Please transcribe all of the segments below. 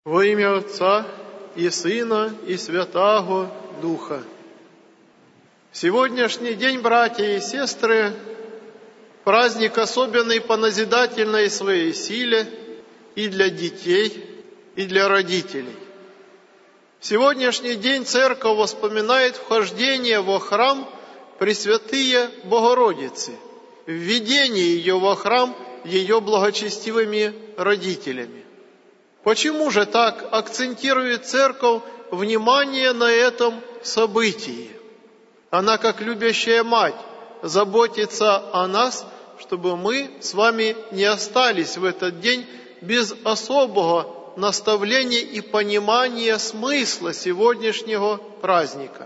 Во ім'я Отца и Сына и Святаго Духа. Сегодняшний день, братья и сестры, праздник особенный по назидательной своей силе и для детей, и для родителей. В сегодняшний день Церковь вспоминает вхождение во храм Пресвятые Богородицы, введение ее во храм ее благочестивыми родителями. Почему же так акцентирует Церковь внимание на этом событии? Она, как любящая мать, заботится о нас, чтобы мы с вами не остались в этот день без особого наставления и понимания смысла сегодняшнего праздника.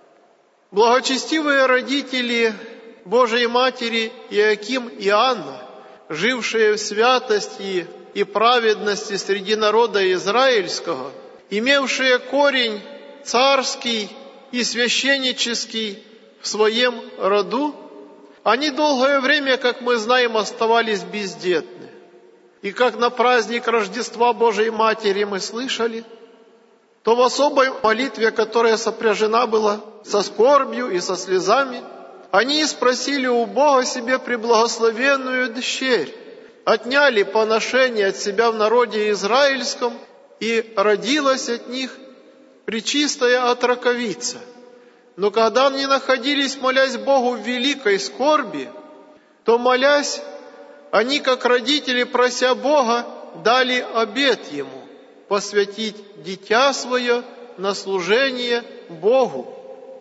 Благочестивые родители Божией Матери Иоаким и Анна, жившие в святости и праведности среди народа израильского, имевшие корень царский и священнический в своем роду, они долгое время, как мы знаем, оставались бездетны. И как на праздник Рождества Божией Матери мы слышали, то в особой молитве, которая сопряжена была со скорбью и со слезами, они спросили у Бога себе преблагословенную дщерь, отняли поношение от себя в народе израильском, и родилась от них пречистая отроковица. Но когда они находились, молясь Богу в великой скорби, то, молясь, они, как родители, прося Бога, дали обет Ему посвятить дитя свое на служение Богу.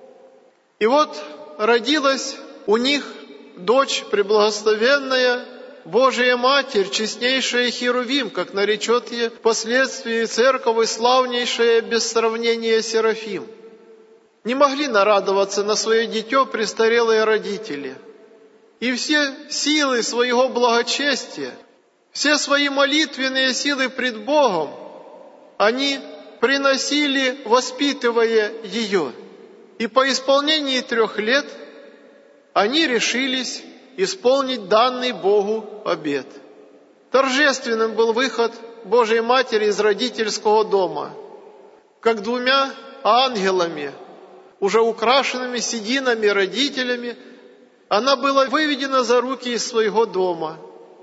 И вот родилась у них дочь преблагословенная, Божия Матерь, честнейшая Херувим, как наречет ее впоследствии Церковь, и славнейшая без сравнения Серафим. Не могли нарадоваться на свое дитё престарелые родители. И все силы своего благочестия, все свои молитвенные силы пред Богом, они приносили, воспитывая ее. И по исполнении 3 лет они решились исполнить данный Богу обет. Торжественным был выход Божией Матери из родительского дома, как 2 ангелами, уже украшенными сединами родителями, она была выведена за руки из своего дома.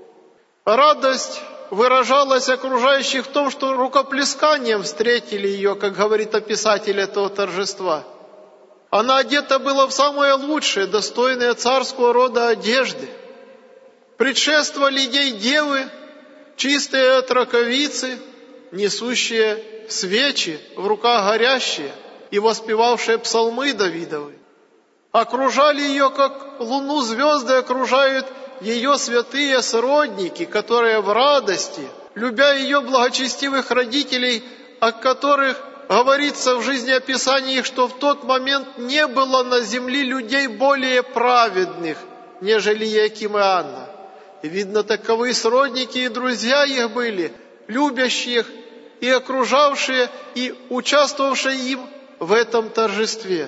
Радость выражалась окружающих в том, что рукоплесканием встретили ее, как говорит описатель этого торжества. Она одета была в самое лучшее, достойное царского рода одежды. Предшествовали ей девы, чистые отроковицы, несущие свечи, в руках горящие, и воспевавшие псалмы Давидовы. Окружали ее, как луну звезды окружают ее святые сродники, которые в радости, любя ее благочестивых родителей, о которых говорится в жизнеописании, что в тот момент не было на земле людей более праведных, нежели Иоаким и Анна. И видно, таковы сродники и друзья их были, любящих и окружавшие, и участвовавшие им в этом торжестве.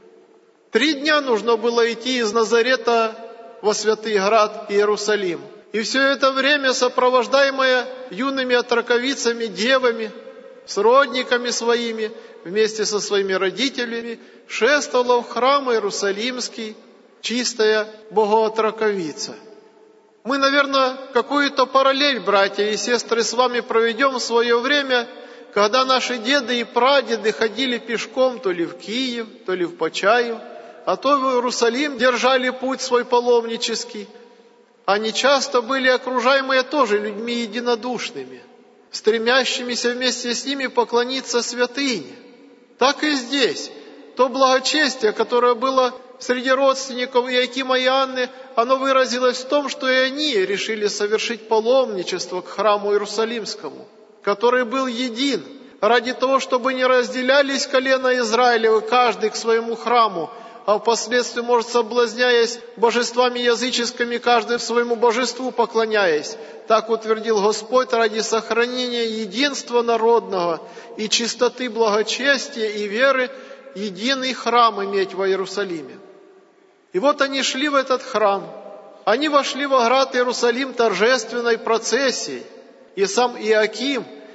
3 дня нужно было идти из Назарета во Святый Град Иерусалим. И все это время, сопровождаемое юными отроковицами, девами, сродниками своими, вместе со своими родителями, шествовала в храм Иерусалимский чистая Богоотроковица. Мы, наверное, какую-то параллель, братья и сестры, с вами проведем в свое время, когда наши деды и прадеды ходили пешком то ли в Киев, то ли в Почаев, а то в Иерусалим держали путь свой паломнический. Они часто были окружаемые тоже людьми единодушными, стремящимися вместе с ними поклониться святыне. Так и здесь. То благочестие, которое было среди родственников Иоакима и Анны, оно выразилось в том, что и они решили совершить паломничество к храму Иерусалимскому, который был един, ради того, чтобы не разделялись колена Израилевы, каждый к своему храму, а впоследствии, может, соблазняясь божествами языческими, каждый своему божеству поклоняясь. Так утвердил Господь ради сохранения единства народного и чистоты благочестия и веры единый храм иметь во Иерусалиме. И вот они шли в этот храм. Они вошли во град Иерусалим торжественной процессией. И сам Иоаким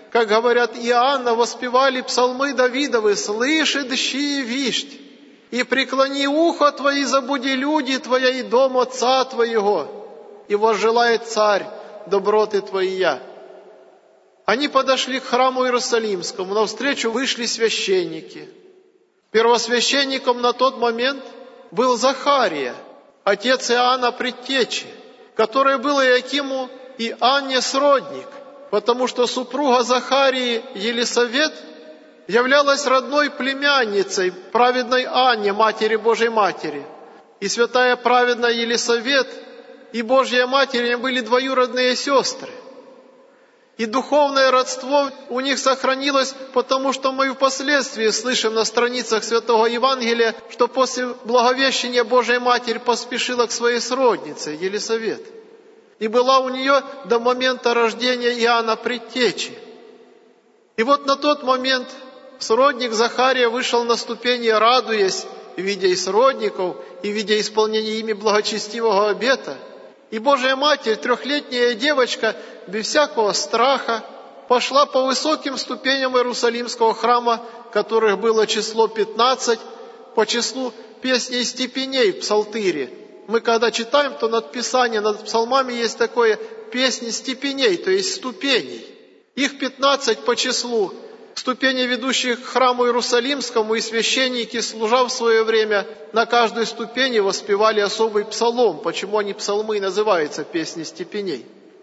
как говорят Иоанна, воспевали псалмы Давидовы: «Слыши, дщи и вишть, и преклони ухо твои, забуди люди твоя и дом отца твоего, и возжелает царь доброты твоя». Они подошли к храму Иерусалимскому, навстречу вышли священники. Первосвященником на тот момент был Захария, отец Иоанна Предтечи, который был Иоакиму и Анне сродник, потому что супруга Захарии Елисавет являлась родной племянницей праведной Анне, Матери Божьей Матери. И святая праведная Елисавет и Божья Матерь были двоюродные сестры. И духовное родство у них сохранилось, потому что мы впоследствии слышим на страницах Святого Евангелия, что после Благовещения Божья Матерь поспешила к своей сроднице Елисавет. И была у нее до момента рождения Иоанна Предтечи. И вот на тот момент сродник Захария вышел на ступени, радуясь, видя и сродников, и видя исполнение ими благочестивого обета. И Божья Матерь, 3-летняя девочка, без всякого страха, пошла по высоким ступеням Иерусалимского храма, которых было число 15, по числу песней степеней в псалтыре. Мы когда читаем, то над Писанием, над псалмами есть такое песни степеней, то есть ступеней. Их 15 по числу. Ступени, ведущие к храму Иерусалимскому, и священники, служа в свое время, на каждой ступени воспевали особый псалом. Почему они псалмы и называются песни степеней?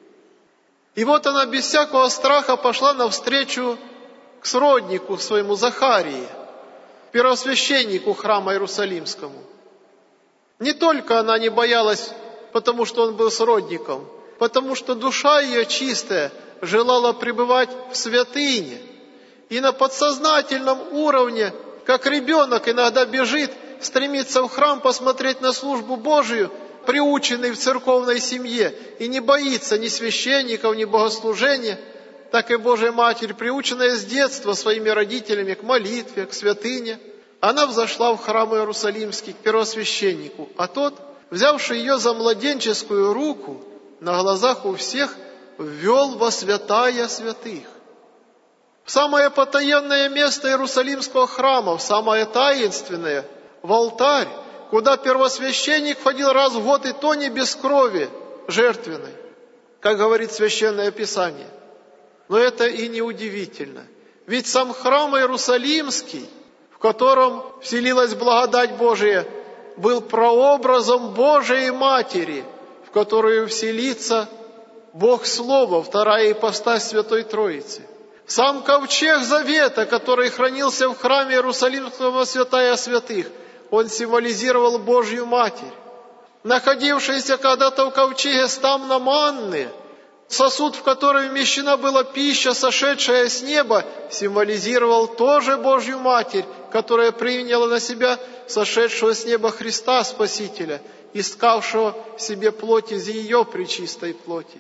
И вот она без всякого страха пошла навстречу к сроднику своему Захарии, первосвященнику храма Иерусалимскому. Не только она не боялась, потому что он был сродником, потому что душа ее чистая желала пребывать в святыне. И на подсознательном уровне, как ребенок иногда бежит, стремится в храм посмотреть на службу Божию, приученный в церковной семье, и не боится ни священников, ни богослужения, так и Божья Матерь, приученная с детства своими родителями к молитве, к святыне, она взошла в храм Иерусалимский к первосвященнику, а тот, взявший ее за младенческую руку, на глазах у всех ввел во святая святых. В самое потаенное место Иерусалимского храма, в самое таинственное, в алтарь, куда первосвященник входил раз в год, и то не без крови жертвенной, как говорит Священное Писание. Но это и не удивительно. Ведь сам храм Иерусалимский, в котором вселилась благодать Божия, был прообразом Божией Матери, в которую вселится Бог Слово, вторая ипостась Святой Троицы. Сам ковчег Завета, который хранился в храме Иерусалимского святая святых, он символизировал Божью Матерь. Находившийся когда-то в ковчеге стамна манны, сосуд, в который вмещена была пища, сошедшая с неба, символизировал тоже Божью Матерь, которая приняла на себя сошедшего с неба Христа Спасителя, искавшего себе плоть из ее пречистой плоти.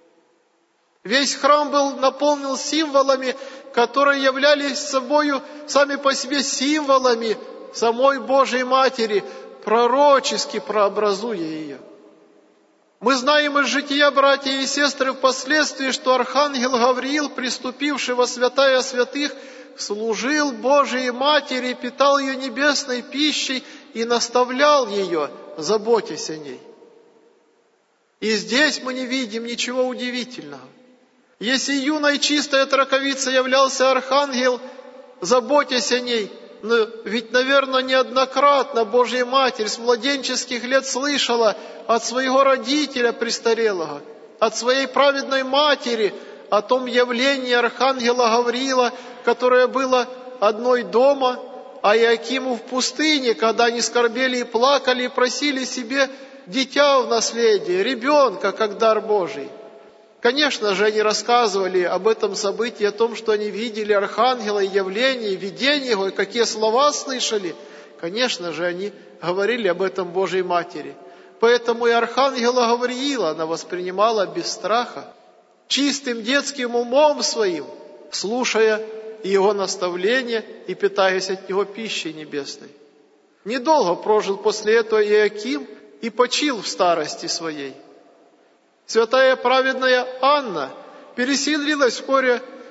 Весь храм был наполнен символами, которые являлись собою сами по себе символами самой Божьей Матери, пророчески прообразуя ее. Мы знаем из жития, братья и сестры, впоследствии, что архангел Гавриил, приступивший во святая святых, служил Божией Матери, питал ее небесной пищей и наставлял ее, заботясь о ней. И здесь мы не видим ничего удивительного. Если юной чистой от раковицы являлся архангел, заботясь о ней, но ведь, наверное, неоднократно Божья Матерь с младенческих лет слышала от своего родителя престарелого, от своей праведной матери о том явлении архангела Гавриила, которое было одной дома, а Иоакиму в пустыне, когда они скорбели и плакали, и просили себе дитя в наследие, ребенка, как дар Божий. Конечно же, они рассказывали об этом событии, о том, что они видели архангела и явление, видение его, и какие слова слышали. Конечно же, они говорили об этом Божьей Матери. Поэтому и архангела Гавриила она воспринимала без страха, чистым детским умом своим, слушая его наставления и питаясь от него пищей небесной. Недолго прожил после этого Иоаким и почил в старости своей. Святая праведная Анна переселилась вскоре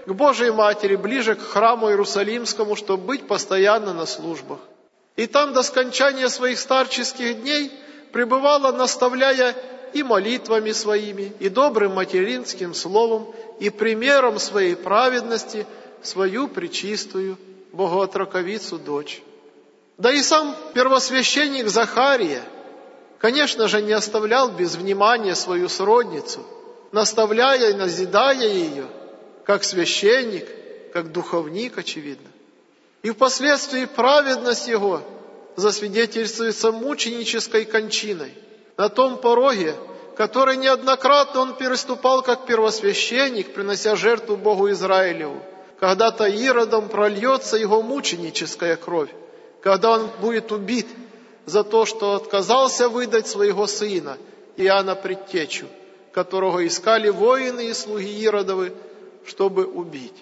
к Божией Матери, ближе к храму Иерусалимскому, чтобы быть постоянно на службах. И там до скончания своих старческих дней пребывала, наставляя и молитвами своими, и добрым материнским словом, и примером своей праведности свою пречистую Богоотроковицу дочь. Да и сам первосвященник Захария, конечно же, не оставлял без внимания свою сродницу, наставляя и назидая ее, как священник, как духовник, очевидно. И впоследствии праведность его засвидетельствуется мученической кончиной на том пороге, который неоднократно он переступал как первосвященник, принося жертву Богу Израилеву. Когда-то Иродом прольется его мученическая кровь, когда он будет убит за то, что отказался выдать своего сына, Иоанна Предтечу, которого искали воины и слуги Иродовы, чтобы убить.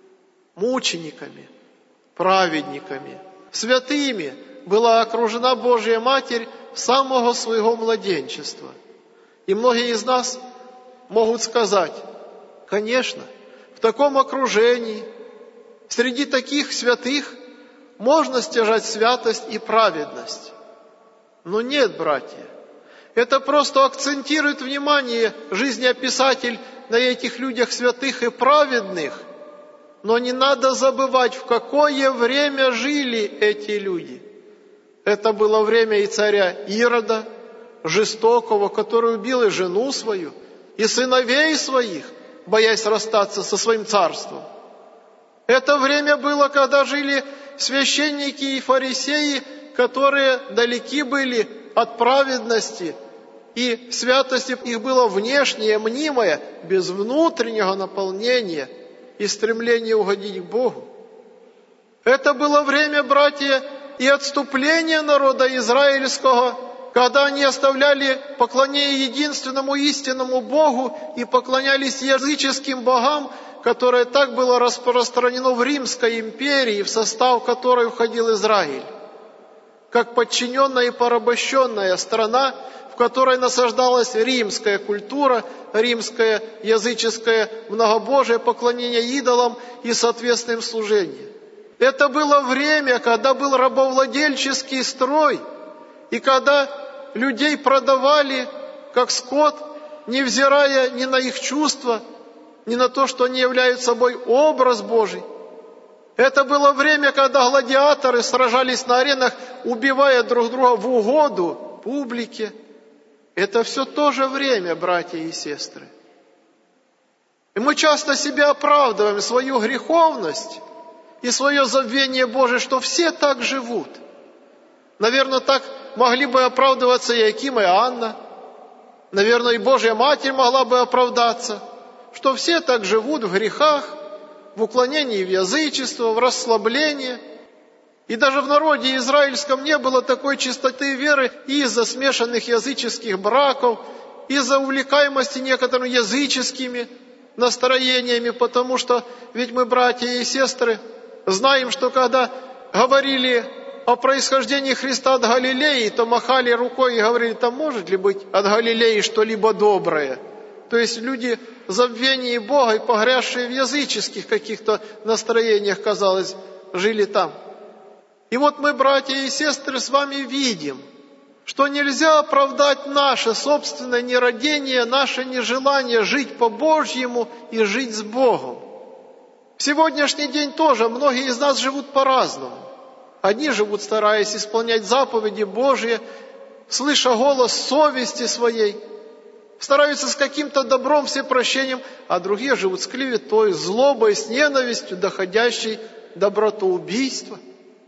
Мучениками, праведниками, святыми была окружена Божья Матерь с самого своего младенчества. И многие из нас могут сказать: конечно, в таком окружении, среди таких святых можно стяжать святость и праведность. Но нет, братья, это просто акцентирует внимание жизнеописатель на этих людях святых и праведных, но не надо забывать, в какое время жили эти люди. Это было время и царя Ирода, жестокого, который убил и жену свою, и сыновей своих, боясь расстаться со своим царством. Это время было, когда жили священники и фарисеи, которые далеки были от праведности, и святость их была внешняя, мнимая, без внутреннего наполнения и стремления угодить к Богу. Это было время, братья, и отступления народа израильского, когда они оставляли поклонение единственному истинному Богу и поклонялись языческим богам, которое так было распространено в Римской империи, в состав которой входил Израиль, как подчиненная и порабощенная страна, в которой насаждалась римская культура, римское языческое многобожие, поклонение идолам и соответственным служением. Это было время, когда был рабовладельческий строй, и когда людей продавали как скот, невзирая ни на их чувства, ни на то, что они являются собой образ Божий. Это было время, когда гладиаторы сражались на аренах, убивая друг друга в угоду публике. Это все то же время, братья и сестры. И мы часто себя оправдываем, свою греховность и свое забвение Божие, что все так живут. Наверное, так могли бы оправдываться Иоаким и Анна. Наверное, и Божья Матерь могла бы оправдаться, что все так живут в грехах, в уклонении в язычество, в расслаблении. И даже в народе израильском не было такой чистоты веры из-за смешанных языческих браков, из-за увлекаемости некоторыми языческими настроениями, потому что ведь мы, братья и сестры, знаем, что когда говорили о происхождении Христа от Галилеи, то махали рукой и говорили: там может ли быть от Галилеи что-либо доброе? То есть люди в забвении Бога и погрязшие в языческих каких-то настроениях, казалось, жили там. И вот мы, братья и сестры, с вами видим, что нельзя оправдать наше собственное нерадение, наше нежелание жить по-божьему и жить с Богом. В сегодняшний день тоже многие из нас живут по-разному. Одни живут, стараясь исполнять заповеди Божьи, слыша голос совести своей, стараются с каким-то добром, всепрощением, а другие живут с клеветой, злобой, с ненавистью, доходящей до братоубийства.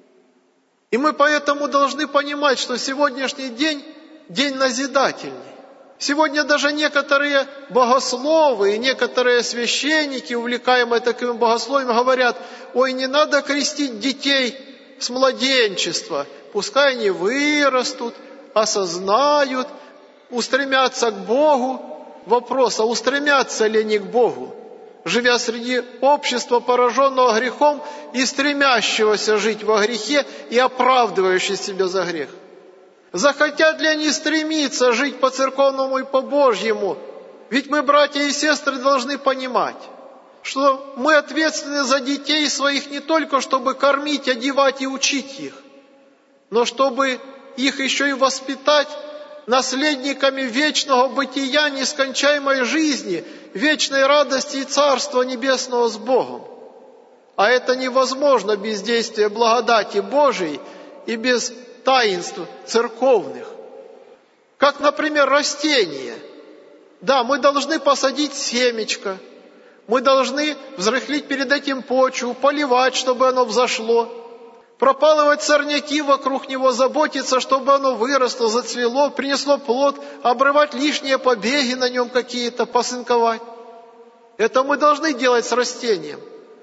И мы поэтому должны понимать, что сегодняшний день – день назидательный. Сегодня даже некоторые богословы и некоторые священники, увлекаемые таким богословием, говорят: ой, не надо крестить детей с младенчества, пускай они вырастут, осознают, устремятся к Богу. Вопрос: а устремятся ли они к Богу, живя среди общества, пораженного грехом и стремящегося жить во грехе и оправдывающего себя за грех? Захотят ли они стремиться жить по-церковному и по-божьему? Ведь мы, братья и сестры, должны понимать, что мы ответственны за детей своих не только, чтобы кормить, одевать и учить их, но чтобы их еще и воспитать наследниками вечного бытия, нескончаемой жизни, вечной радости и Царства Небесного с Богом. А это невозможно без действия благодати Божией и без таинств церковных. Как, например, растение. Да, мы должны посадить семечко, мы должны взрыхлить перед этим почву, поливать, чтобы оно взошло, пропалывать сорняки вокруг него, заботиться, чтобы оно выросло, зацвело, принесло плод, обрывать лишние побеги на нем какие-то, посынковать. Это мы должны делать с растением.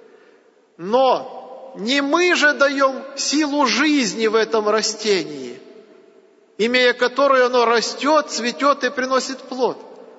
Но не мы же даем силу жизни в этом растении, имея которую оно растет, цветет и приносит плод.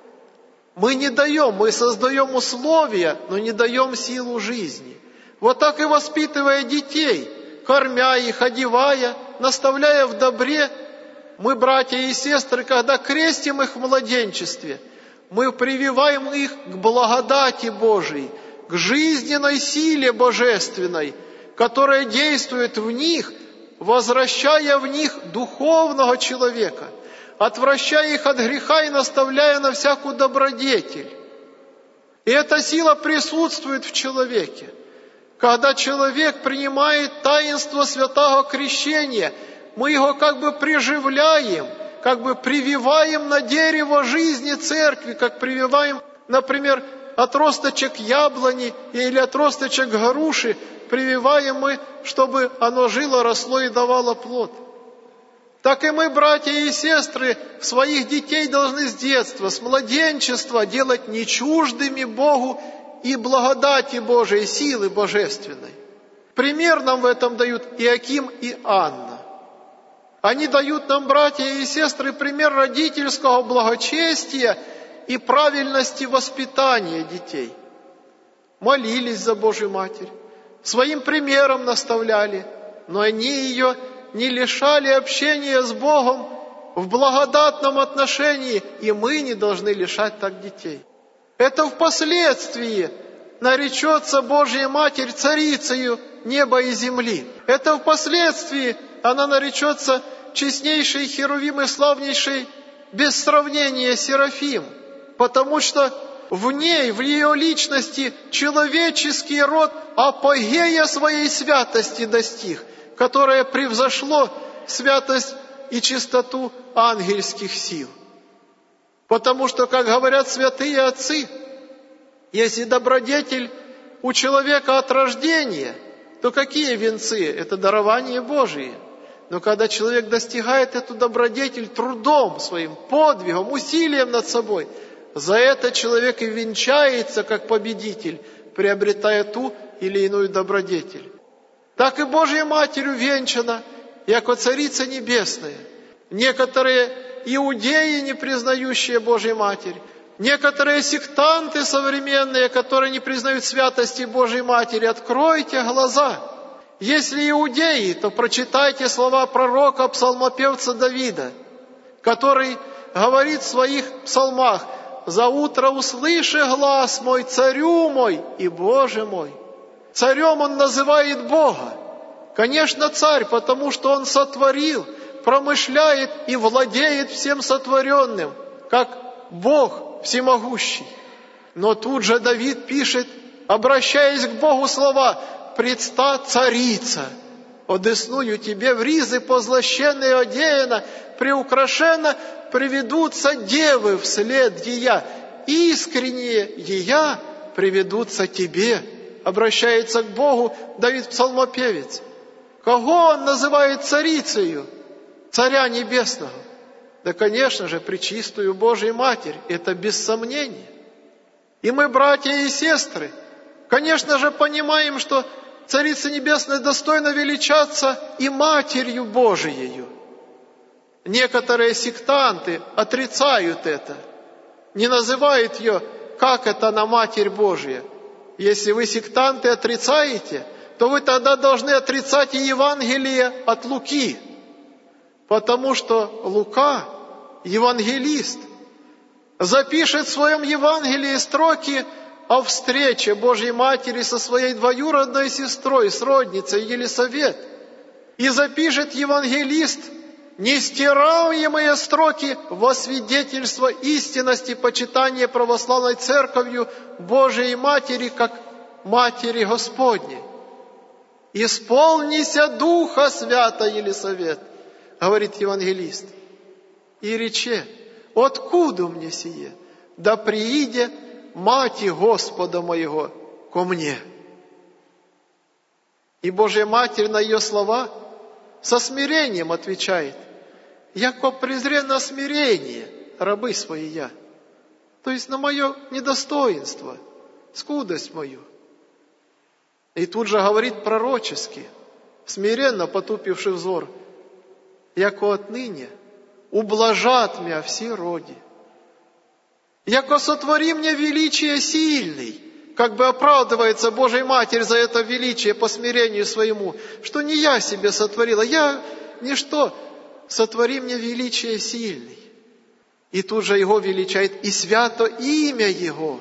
Мы не даем, мы создаем условия, но не даем силу жизни. Вот так и воспитывая детей, кормя их, одевая, наставляя в добре, мы, братья и сестры, когда крестим их в младенчестве, мы прививаем их к благодати Божией, к жизненной силе божественной, которая действует в них, возвращая в них духовного человека, отвращая их от греха и наставляя на всякую добродетель. И эта сила присутствует в человеке. Когда человек принимает таинство святого крещения, мы его как бы приживляем, как бы прививаем на дерево жизни церкви, как прививаем, например, отросточек яблони или отросточек груши, прививаем мы, чтобы оно жило, росло и давало плод. Так и мы, братья и сестры, своих детей должны с детства, с младенчества делать не чуждыми Богу и благодати Божией, силы божественной. Пример нам в этом дают Иоаким и Анна. Они дают нам, братья и сестры, пример родительского благочестия и правильности воспитания детей. Молились за Божию Матерь, своим примером наставляли, но они ее не лишали общения с Богом в благодатном отношении, и мы не должны лишать так детей. Это впоследствии наречется Божья Матерь царицею неба и земли. Это впоследствии она наречется честнейшей Херувим и славнейшей без сравнения Серафим, потому что в ней, в ее личности, человеческий род апогея своей святости достиг, которое превзошло святость и чистоту ангельских сил. Потому что, как говорят святые отцы, если добродетель у человека от рождения, то какие венцы? Это дарование Божие. Но когда человек достигает эту добродетель трудом своим, подвигом, усилием над собой, за это человек и венчается как победитель, приобретая ту или иную добродетель. Так и Божьей Матерью венчана, яко Царица Небесная. Некоторые иудеи, не признающие Божью Матерь, некоторые сектанты современные, которые не признают святости Божьей Матери, откройте глаза. Если иудеи, то прочитайте слова пророка, псалмопевца Давида, который говорит в своих псалмах: «За утро услыши глас мой, царю мой и Боже мой». Царем он называет Бога. Конечно, царь, потому что он сотворил, промышляет и владеет всем сотворенным, как Бог всемогущий. Но тут же Давид пишет, обращаясь к Богу, слова: «Предста царица, одесную тебе в ризы позлощенные одеяна, приукрашенно приведутся девы вслед ея, искренние ея приведутся тебе». Обращается к Богу Давид псалмопевец. Кого он называет царицею? Царя Небесного. Да, конечно же, пречистую Божию Матерь. Это без сомнения. И мы, братья и сестры, конечно же, понимаем, что Царица Небесная достойна величаться и Матерью Божиею. Некоторые сектанты отрицают это, не называют ее, как это она Матерь Божия. Если вы, сектанты, отрицаете, то вы тогда должны отрицать и Евангелие от Луки, потому что Лука, евангелист, запишет в своем Евангелии строки о встрече Божьей Матери со своей двоюродной сестрой, сродницей Елисавет. И запишет евангелист нестираемые строки во свидетельство истинности почитания православной Церковью Божией Матери как Матери Господней. «Исполнися Духа Свята, Елисавет», говорит евангелист, «и рече, откуда мне сие? Да прииде Мати Господа моего ко мне». И Божья Матерь на ее слова со смирением отвечает: «Яко презре на смирение рабы свои я», то есть на мое недостоинство, скудость мою. И тут же говорит пророчески, смиренно потупивший взор: «Яко отныне ублажат мя все роди, яко сотвори мне величие сильный», как бы оправдывается Божья Матерь за это величие по смирению своему, что не я себе сотворила, я ничто, сотвори мне величие сильный. И тут же Его величает: «И свято имя Его».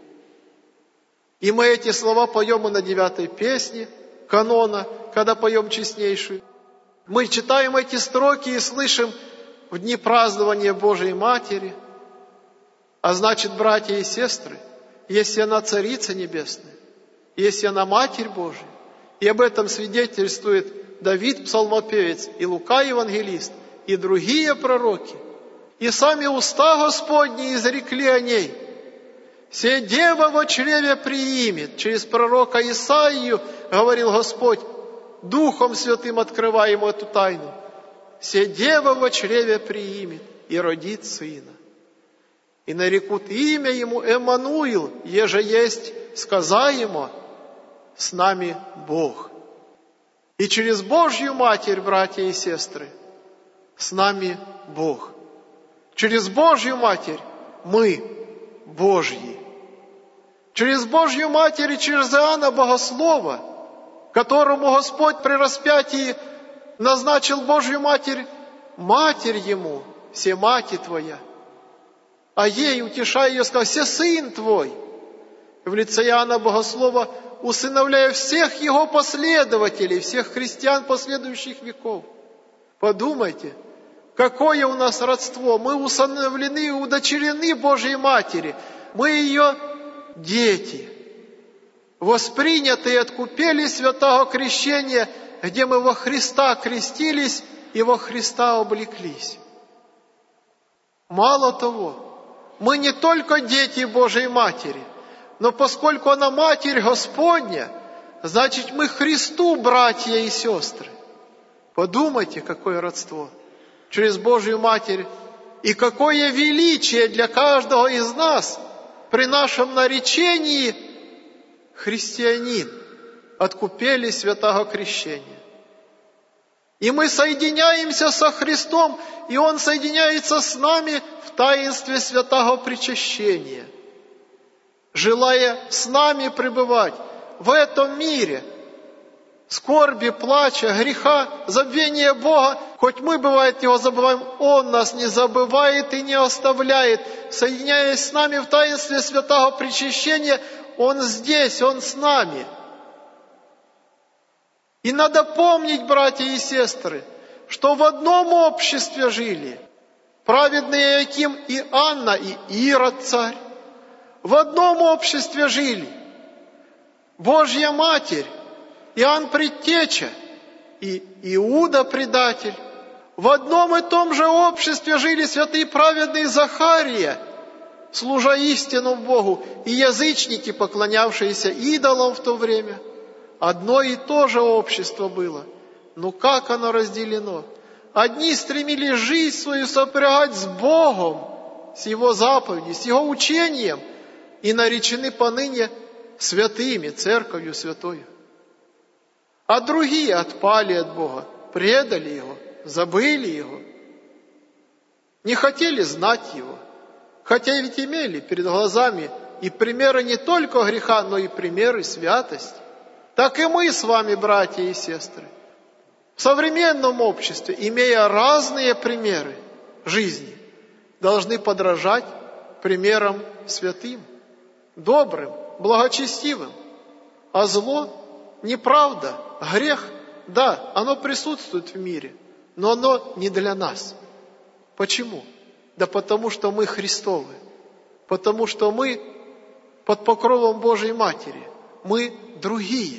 И мы эти слова поем и на 9-й песне канона, когда поем честнейшую. Мы читаем эти строки и слышим в дни празднования Божией Матери. А значит, братья и сестры, если она Царица Небесная, если она Матерь Божия, и об этом свидетельствует Давид, псалмопевец, и Лука, евангелист, и другие пророки, и сами уста Господни изрекли о ней: «Се дева во чреве приимет». Через пророка Исаию говорил Господь, Духом Святым открывая ему эту тайну: «Се дева во чреве приимет и родит сына. И нарекут имя ему Эммануил, еже есть сказаемо, с нами Бог». И через Божью Матерь, братья и сестры, с нами Бог. Через Божью Матерь мы Божьи. Через Божью Матерь и через Иоанна Богослова, которому Господь при распятии назначил Божью Матерь, Матерь ему, все мати твоя. А ей, утешая ее, сказал: «Се сын твой». В лице Иоанна Богослова усыновляя всех его последователей, всех христиан последующих веков. Подумайте, какое у нас родство. Мы усыновлены и удочерены Божьей Матери. Мы ее дети, воспринятые от купели святого крещения, где мы во Христа крестились и во Христа облеклись. Мало того, мы не только дети Божьей Матери, но поскольку она Матерь Господня, значит, мы Христу братья и сестры. Подумайте, какое родство через Божью Матерь, и какое величие для каждого из нас при нашем наречении христианин от купели святого крещения. И мы соединяемся со Христом, и Он соединяется с нами в таинстве святого причащения, желая с нами пребывать в этом мире, скорби, плача, греха, забвения Бога. Хоть мы, бывает, Его забываем, Он нас не забывает и не оставляет. Соединяясь с нами в таинстве святого причащения, Он здесь, Он с нами. И надо помнить, братья и сестры, что в одном обществе жили праведный Иоаким и Анна, и Ирод царь. В одном обществе жили Божья Матерь, Иоанн Предтеча и Иуда предатель. В одном и том же обществе жили святые праведные Захария, служа истину Богу, и язычники, поклонявшиеся идолам в то время. Одно и то же общество было. Но как оно разделено? Одни стремились жизнь свою сопрягать с Богом, с Его заповедью, с Его учением, и наречены поныне святыми, церковью святою. А другие отпали от Бога, предали Его, забыли Его, не хотели знать Его, хотя ведь имели перед глазами и примеры не только греха, но и примеры святости. Так и мы с вами, братья и сестры, в современном обществе, имея разные примеры жизни, должны подражать примерам святым, добрым, благочестивым. А зло, неправда, грех, да, оно присутствует в мире, но оно не для нас. Почему? Да потому что мы Христовы, потому что мы под покровом Божьей Матери, мы другие.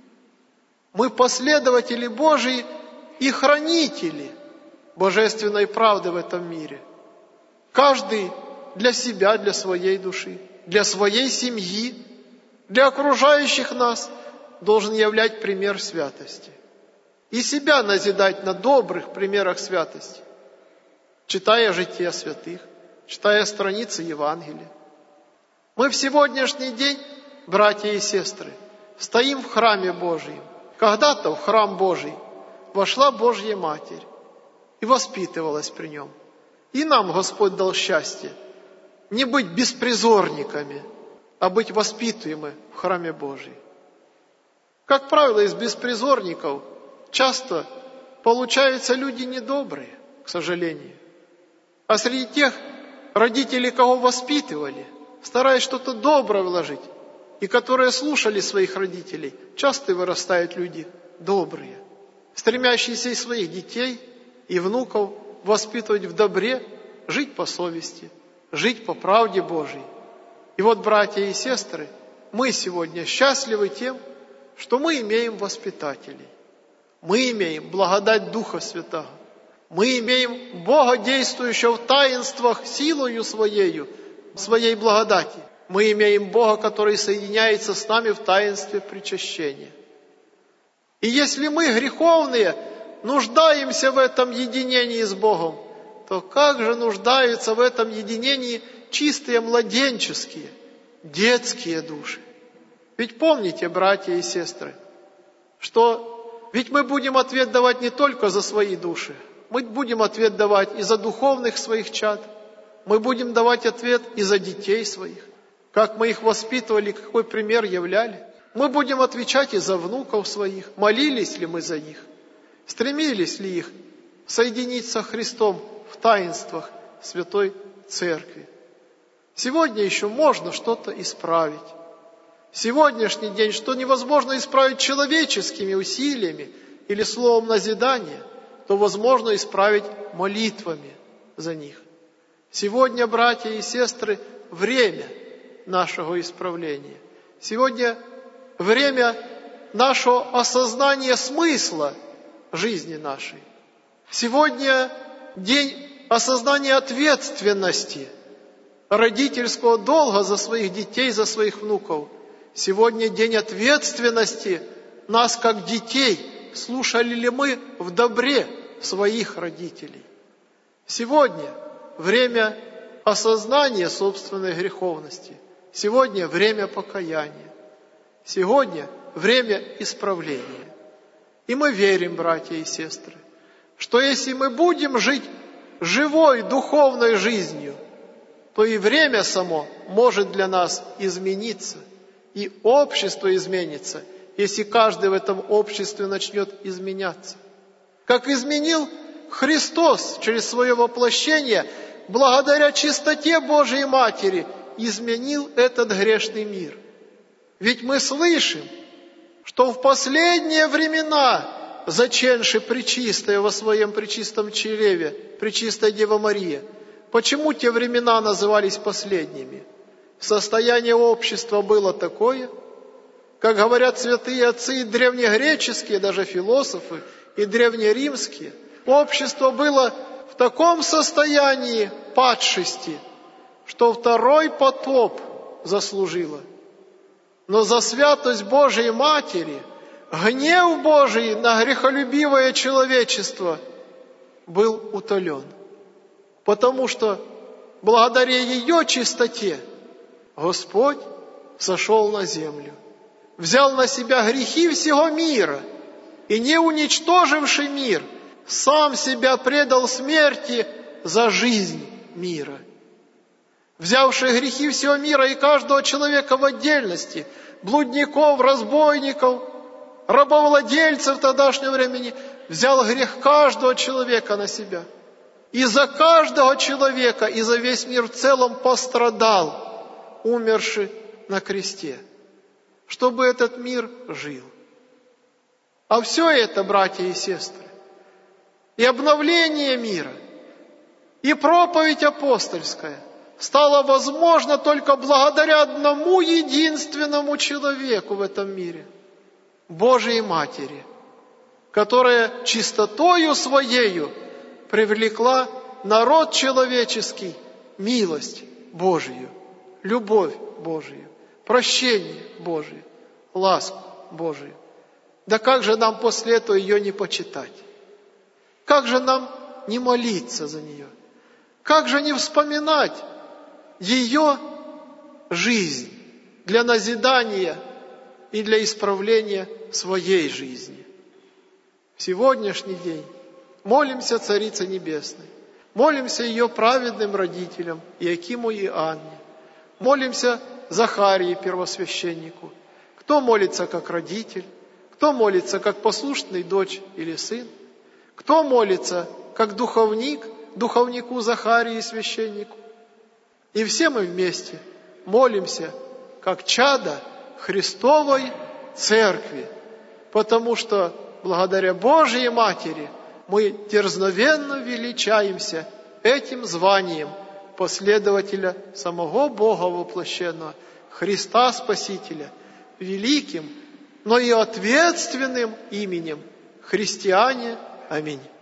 Мы последователи Божьи и хранители божественной правды в этом мире. Каждый для себя, для своей души, для своей семьи, для окружающих нас должен являть пример святости. И себя назидать на добрых примерах святости, читая жития святых, читая страницы Евангелия. Мы в сегодняшний день, братья и сестры, стоим в храме Божьем. Когда-то в храм Божий вошла Божья Матерь и воспитывалась при нем. И нам Господь дал счастье не быть беспризорниками, а быть воспитуемы в храме Божьем. Как правило, из беспризорников часто получаются люди недобрые, к сожалению. А среди тех родителей, кого воспитывали, стараясь что-то доброе вложить, и которые слушали своих родителей, часто вырастают люди добрые, стремящиеся и своих детей, и внуков воспитывать в добре, жить по совести, жить по правде Божьей. И вот, братья и сестры, мы сегодня счастливы тем, что мы имеем воспитателей. Мы имеем благодать Духа Святого. Мы имеем Бога, действующего в таинствах силою своей благодати. Мы имеем Бога, который соединяется с нами в таинстве причащения. И если мы греховные, нуждаемся в этом единении с Богом, то как же нуждаются в этом единении чистые младенческие, детские души? Ведь помните, братья и сестры, что ведь мы будем ответ давать не только за свои души, мы будем ответ давать и за духовных своих чад, мы будем давать ответ и за детей своих, как мы их воспитывали, какой пример являли. Мы будем отвечать и за внуков своих, молились ли мы за них, стремились ли их соединить со Христом в таинствах Святой Церкви. Сегодня еще можно что-то исправить. Сегодняшний день, что невозможно исправить человеческими усилиями или словом назидания, то возможно исправить молитвами за них. Сегодня, братья и сестры, время нашего исправления. Сегодня время нашего осознания смысла жизни нашей. Сегодня день осознания ответственности, родительского долга за своих детей, за своих внуков. Сегодня день ответственности нас, как детей, слушали ли мы в добре своих родителей. Сегодня время осознания собственной греховности. Сегодня время покаяния. Сегодня время исправления. И мы верим, братья и сестры, что если мы будем жить живой духовной жизнью, то и время само может для нас измениться, и общество изменится, если каждый в этом обществе начнет изменяться. Как изменил Христос через свое воплощение, благодаря чистоте Божией Матери, изменил этот грешный мир. Ведь мы слышим, что в последние времена, заченши Пречистая во своем пречистом чреве, Пречистая Дева Мария, почему те времена назывались последними? Состояние общества было такое, как говорят святые отцы и древнегреческие, даже философы, и древнеримские, общество было в таком состоянии падшести, что второй потоп заслужило. Но за святость Божией Матери, гнев Божий на грехолюбивое человечество был утолен. Потому что благодаря ее чистоте Господь сошел на землю, взял на себя грехи всего мира и, не уничтоживший мир, сам себя предал смерти за жизнь мира. Взявший грехи всего мира и каждого человека в отдельности, блудников, разбойников, рабовладельцев тогдашнего времени, взял грех каждого человека на себя. И за каждого человека, и за весь мир в целом пострадал, умерший на кресте, чтобы этот мир жил. А все это, братья и сестры, и обновление мира, и проповедь апостольская стало возможно только благодаря одному единственному человеку в этом мире – Божией Матери, которая чистотою Своею привлекла народ человеческий, милость Божию, любовь Божию, прощение Божие, ласку Божию. Да как же нам после этого ее не почитать? Как же нам не молиться за нее? Как же не вспоминать ее жизнь для назидания и для исправления своей жизни? В сегодняшний день молимся Царице Небесной, молимся ее праведным родителям Иоакиму и Анне, молимся Захарии, первосвященнику. Кто молится как родитель, кто молится как послушный дочь или сын, кто молится как духовник, духовнику Захарии, священнику. И все мы вместе молимся как чада Христовой Церкви, потому что благодаря Божьей Матери мы дерзновенно величаемся этим званием последователя самого Бога воплощенного, Христа Спасителя, великим, но и ответственным именем христиане. Аминь.